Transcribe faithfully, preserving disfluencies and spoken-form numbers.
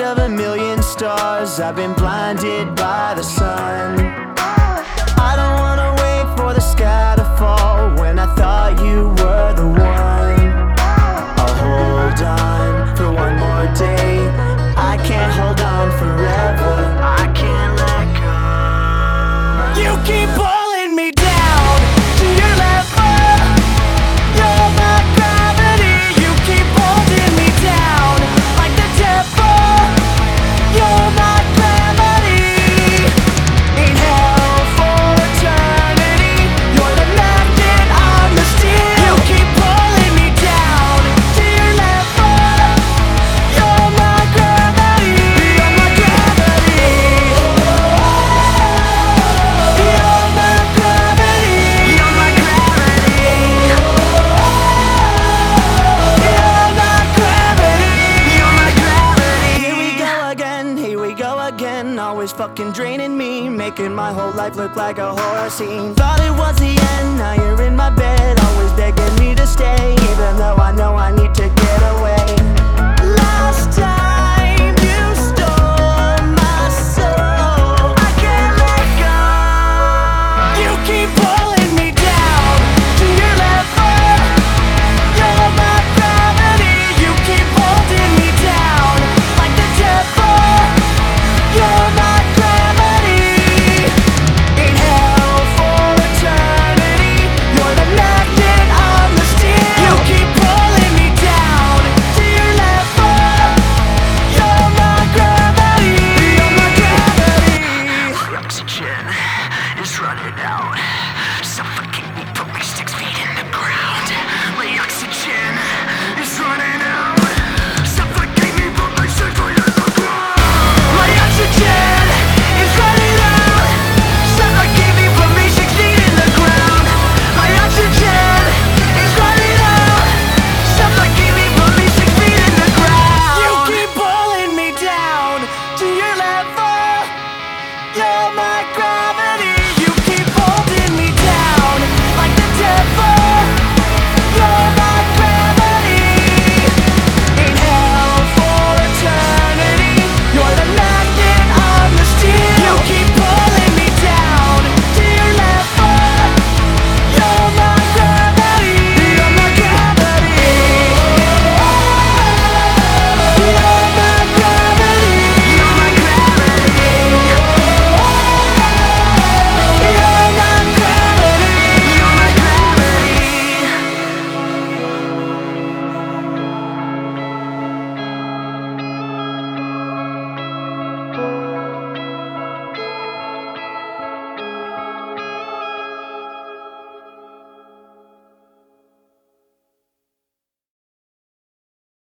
of a million stars, I've been blinded by the sun. I don't wanna wait for the sky to fall when I thought you were the one. I'll hold on for one more day. I can't hold on forever. I can't let go. You keep pulling me down to your level. You're my gravity. You keep holding me down like the devil. You're my gravity. In hell for eternity, you're the magnet, I'm the steel. You keep pulling me down to your level. You're my gravity. You're my gravity. You're my gravity. You're my gravity. You're my gravity. You're my gravity. Here we go again, here we go again. Always fucking draining me, making my whole life look like a horror scene. Thought it was the end, now you're